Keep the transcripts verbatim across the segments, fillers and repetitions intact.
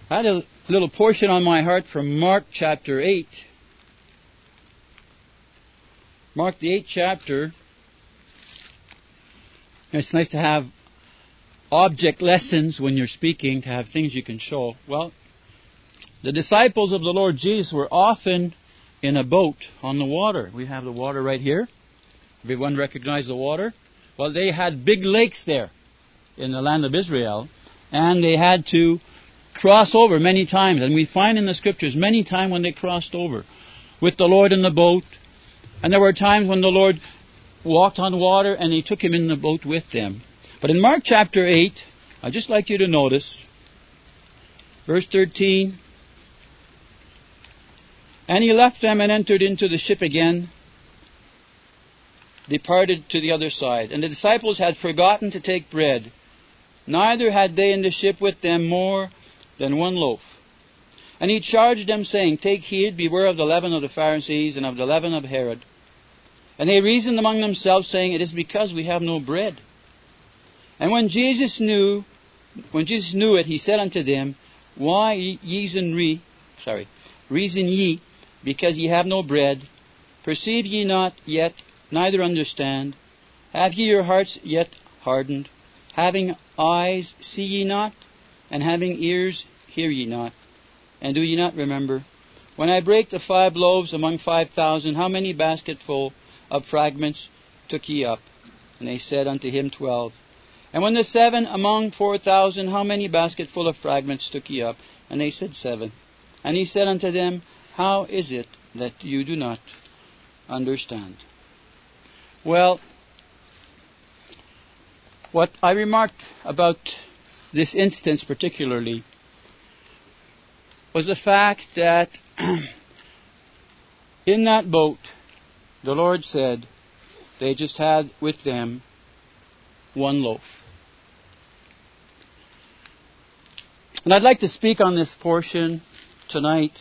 I had a little portion on my heart from Mark chapter eight. Mark the eighth chapter. It's nice to have object lessons when you're speaking, to have things you can show. Well, the disciples of the Lord Jesus were often in a boat on the water. We have the water right here. Everyone recognize the water? Well, they had big lakes there in the land of Israel, and they had to cross over many times. And we find in the Scriptures many times when they crossed over with the Lord in the boat. And there were times when the Lord walked on water and He took him in the boat with them. But in Mark chapter eight, I'd just like you to notice verse thirteen. And He left them and entered into the ship again, departed to the other side. And the disciples had forgotten to take bread. Neither had they in the ship with them more than one loaf. And He charged them, saying, Take heed, beware of the leaven of the Pharisees and of the leaven of Herod. And they reasoned among themselves, saying, It is because we have no bread. And when Jesus knew, when Jesus knew it, He said unto them, Why reason ye, sorry, reason ye, because ye have no bread? Perceive ye not yet, neither understand? Have ye your hearts yet hardened? Having eyes, see ye not? And having ears, hear ye not? And do ye not remember? When I brake the five loaves among five thousand, how many basketful of fragments took ye up? And they said unto Him, Twelve. And when the seven among four thousand, how many basketful of fragments took ye up? And they said, Seven. And He said unto them, How is it that you do not understand? Well, what I remarked about this instance particularly was the fact that in that boat, the Lord said they just had with them one loaf. And I'd like to speak on this portion tonight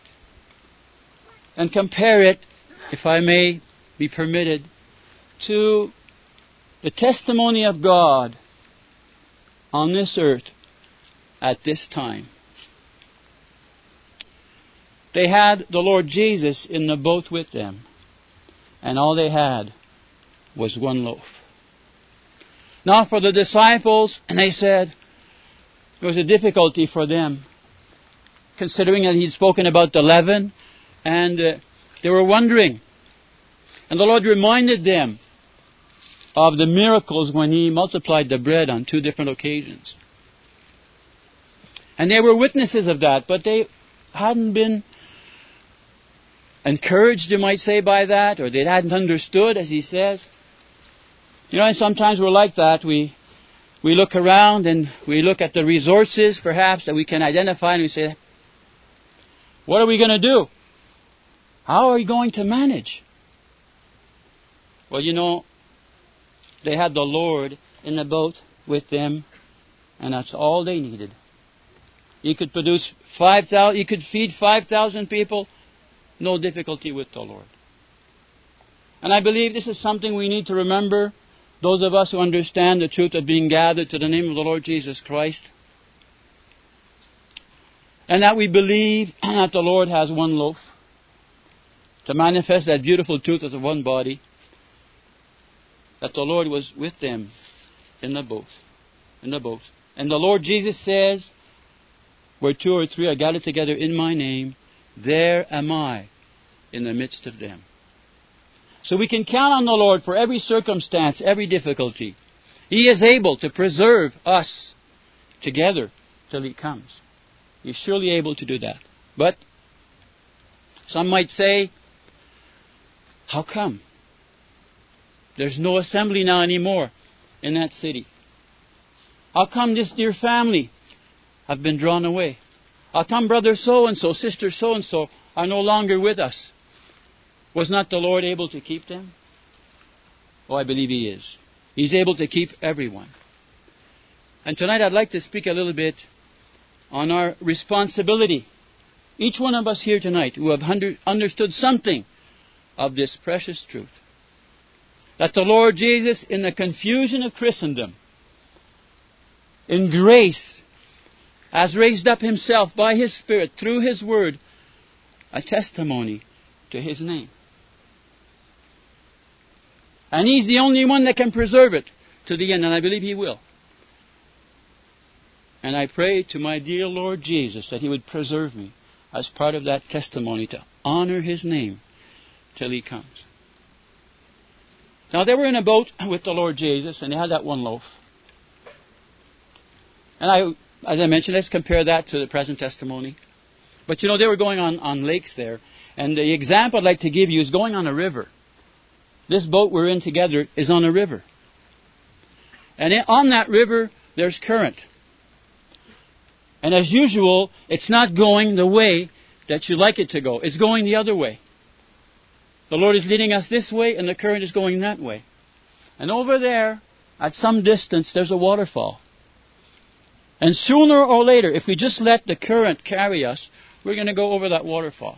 and compare it, if I may be permitted, to the testimony of God on this earth at this time. They had the Lord Jesus in the boat with them, and all they had was one loaf. Now for the disciples, and they said, it was a difficulty for them, considering that He'd spoken about the leaven, and uh, they were wondering. And the Lord reminded them of the miracles when He multiplied the bread on two different occasions. And they were witnesses of that, but they hadn't been encouraged, you might say, by that, or they hadn't understood, as He says. You know, and sometimes we're like that. We we look around and we look at the resources, perhaps, that we can identify, and we say, what are we going to do? How are we going to manage? Well, you know, they had the Lord in the boat with them, and that's all they needed. You could produce five thousand, you could feed five thousand people, no difficulty with the Lord. And I believe this is something we need to remember, those of us who understand the truth of being gathered to the name of the Lord Jesus Christ. And that we believe that the Lord has one loaf to manifest that beautiful truth of the one body, that the Lord was with them in the boat. In the boat. And the Lord Jesus says, where two or three are gathered together in my name, there am I in the midst of them. So we can count on the Lord for every circumstance, every difficulty. He is able to preserve us together till He comes. He's surely able to do that. But some might say, how come? There's no assembly now anymore in that city. How come this dear family have been drawn away? How come brother so-and-so, sister so-and-so are no longer with us? Was not the Lord able to keep them? Oh, I believe He is. He's able to keep everyone. And tonight I'd like to speak a little bit on our responsibility. Each one of us here tonight who have under, understood something of this precious truth. That the Lord Jesus, in the confusion of Christendom, in grace has raised up Himself by His Spirit through His Word a testimony to His name. And He's the only one that can preserve it to the end, and I believe He will. And I pray to my dear Lord Jesus that He would preserve me as part of that testimony to honor His name till He comes. Now they were in a boat with the Lord Jesus, and they had that one loaf. And I, as I mentioned, let's compare that to the present testimony. But you know, they were going on, on lakes there. And the example I'd like to give you is going on a river. This boat we're in together is on a river. And on that river, there's current. And as usual, it's not going the way that you'd like it to go. It's going the other way. The Lord is leading us this way, and the current is going that way. And over there, at some distance, there's a waterfall. And sooner or later, if we just let the current carry us, we're going to go over that waterfall.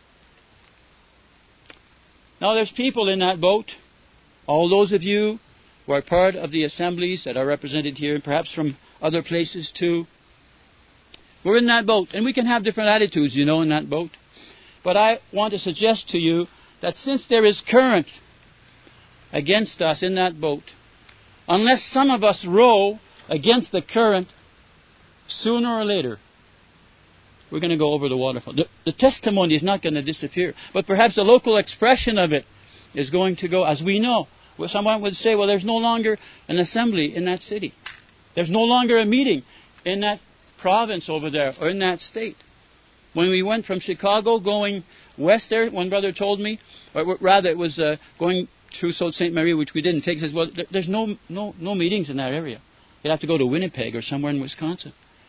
Now there's people in that boat. All those of you who are part of the assemblies that are represented here, and perhaps from other places too. We're in that boat, and we can have different attitudes, you know, in that boat. But I want to suggest to you that since there is current against us in that boat, unless some of us row against the current, sooner or later, we're going to go over the waterfall. The, the testimony is not going to disappear, but perhaps the local expression of it is going to go, as we know. Well, someone would say, well, there's no longer an assembly in that city. There's no longer a meeting in that province over there, or in that state. When we went from Chicago going west there, one brother told me, or rather it was uh, going through Sault Ste. Marie, which we didn't take. He says, well, there's no, no, no meetings in that area. You'd have to go to Winnipeg or somewhere in Wisconsin.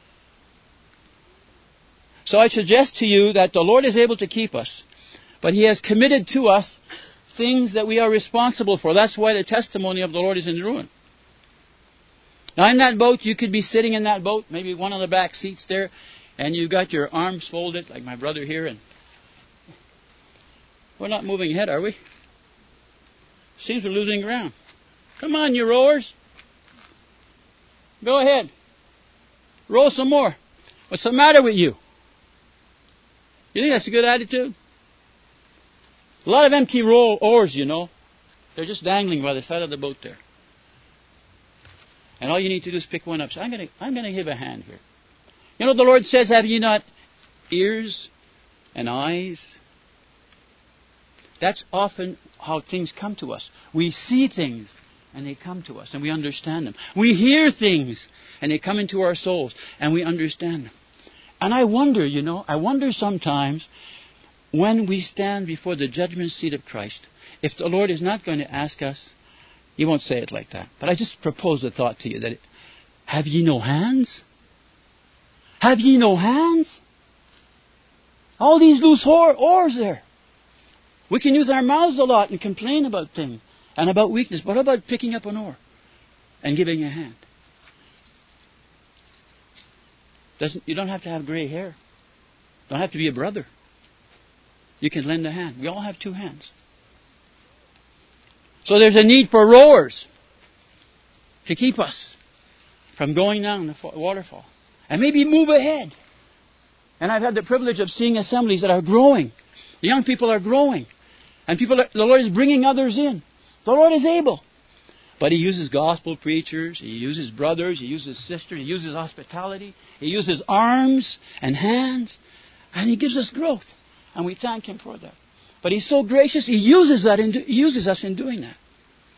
So I suggest to you that the Lord is able to keep us, but He has committed to us things that we are responsible for. That's why the testimony of the Lord is in ruin. Now in that boat, you could be sitting in that boat, maybe one of the back seats there, and you've got your arms folded, like my brother here, and we're not moving ahead, are we? Seems we're losing ground. Come on, you rowers. Go ahead. Row some more. What's the matter with you? You think that's a good attitude? A lot of empty row oars, you know. They're just dangling by the side of the boat there. And all you need to do is pick one up. So I'm going to I'm going to give a hand here. You know, the Lord says, have you not ears and eyes? That's often how things come to us. We see things and they come to us and we understand them. We hear things and they come into our souls and we understand them. And I wonder, you know, I wonder sometimes when we stand before the judgment seat of Christ, if the Lord is not going to ask us, He won't say it like that, but I just propose a thought to you that, it, have ye no hands? Have ye no hands? All these loose oars there. We can use our mouths a lot and complain about things and about weakness. But what about picking up an oar and giving a hand? Doesn't, you don't have to have gray hair. Don't have to be a brother. You can lend a hand. We all have two hands. So there's a need for rowers to keep us from going down the waterfall. And maybe move ahead. And I've had the privilege of seeing assemblies that are growing. The young people are growing. And people are, the Lord is bringing others in. The Lord is able. But He uses gospel preachers. He uses brothers. He uses sisters. He uses hospitality. He uses arms and hands. And He gives us growth. And we thank Him for that. But He's so gracious, He uses that in, He uses us in doing that.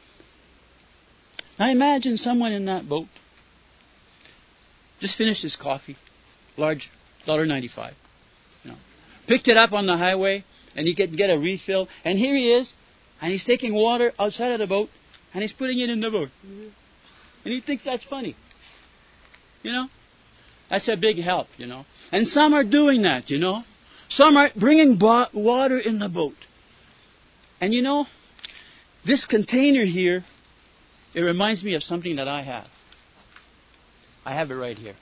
Now imagine someone in that boat just finished his coffee, large, one dollar ninety-five. You know, picked it up on the highway, and he could get a refill. And here he is, and he's taking water outside of the boat, and he's putting it in the boat. And he thinks that's funny. You know, that's a big help. You know, and some are doing that. You know. Some are bringing bo- water in the boat. And you know, this container here, it reminds me of something that I have. I have it right here.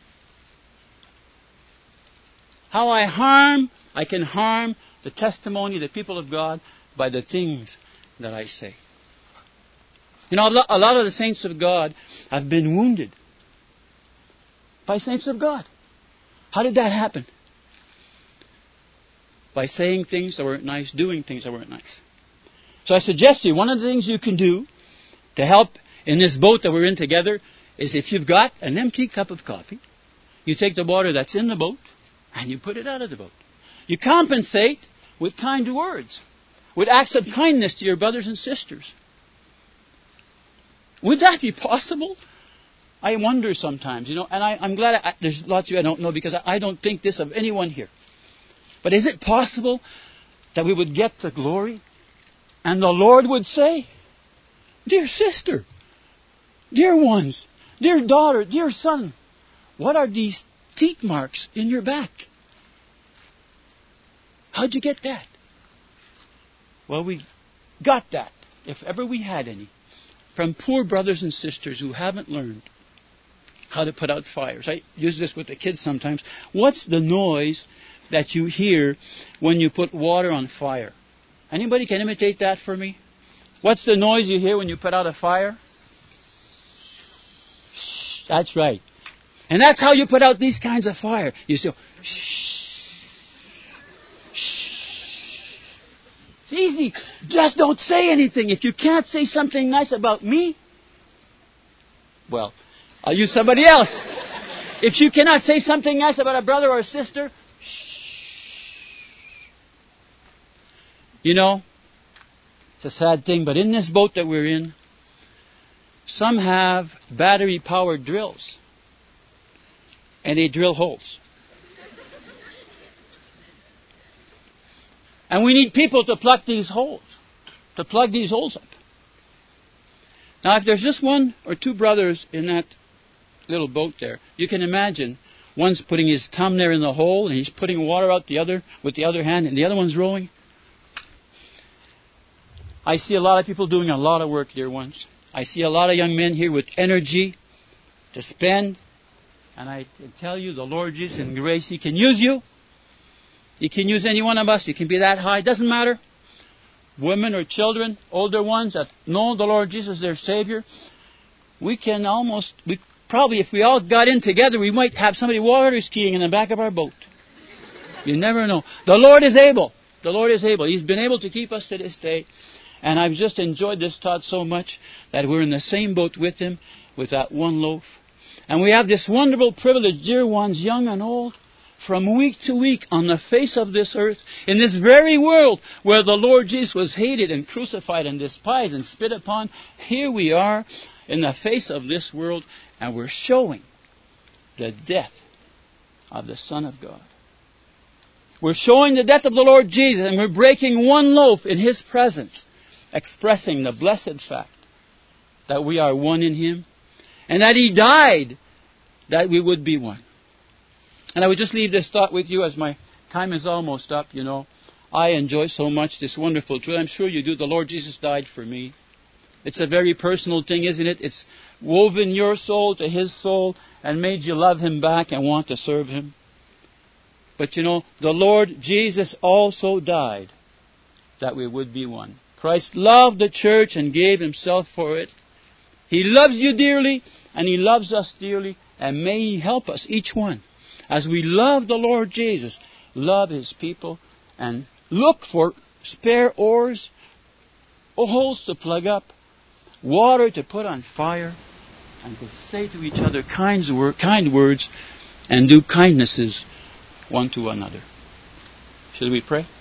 How I harm, I can harm the testimony of the people of God by the things that I say. You know, a lot of the saints of God have been wounded by saints of God. How did that happen? By saying things that weren't nice, doing things that weren't nice. So I suggest to you, one of the things you can do to help in this boat that we're in together is if you've got an empty cup of coffee, you take the water that's in the boat and you put it out of the boat. You compensate with kind words, with acts of kindness to your brothers and sisters. Would that be possible? I wonder sometimes, you know, and I, I'm glad I, there's lots of you I don't know because I, I don't think this of anyone here. But is it possible that we would get the glory and the Lord would say, dear sister, dear ones, dear daughter, dear son, what are these teeth marks in your back? How'd you get that? Well, we got that, if ever we had any, from poor brothers and sisters who haven't learned how to put out fires. I use this with the kids sometimes. What's the noise that you hear when you put water on fire? Anybody can imitate that for me? What's the noise you hear when you put out a fire? Shh, that's right. And that's how you put out these kinds of fire. You say, shh, shh. It's easy. Just don't say anything. If you can't say something nice about me, well, I'll use somebody else. If you cannot say something nice about a brother or a sister, shh. You know, it's a sad thing, but in this boat that we're in, some have battery-powered drills. And they drill holes. And we need people to plug these holes, to plug these holes up. Now, if there's just one or two brothers in that little boat there, you can imagine one's putting his thumb there in the hole and he's putting water out the other with the other hand and the other one's rowing. I see a lot of people doing a lot of work, dear ones. I see a lot of young men here with energy to spend. And I can tell you, the Lord Jesus in grace, He can use you. He can use any one of us. You can be that high. It doesn't matter. Women or children, older ones that know the Lord Jesus, their Savior. We can almost, we probably, if we all got in together, we might have somebody water skiing in the back of our boat. You never know. The Lord is able. The Lord is able. He's been able to keep us to this day. And I've just enjoyed this thought so much that we're in the same boat with Him, with that one loaf. And we have this wonderful privilege, dear ones, young and old, from week to week on the face of this earth, in this very world where the Lord Jesus was hated and crucified and despised and spit upon. Here we are in the face of this world, and we're showing the death of the Son of God. We're showing the death of the Lord Jesus, and we're breaking one loaf in His presence, expressing the blessed fact that we are one in Him, and that He died that we would be one. And I would just leave this thought with you as my time is almost up, you know. I enjoy so much this wonderful truth. I'm sure you do. The Lord Jesus died for me. It's a very personal thing, isn't it? It's woven your soul to His soul and made you love Him back and want to serve Him. But you know, the Lord Jesus also died that we would be one. Christ loved the church and gave Himself for it. He loves you dearly, and He loves us dearly, and may He help us, each one, as we love the Lord Jesus, love His people, and look for spare oars, holes to plug up, water to put on fire, and to say to each other kind words, and do kindnesses one to another. Shall we pray?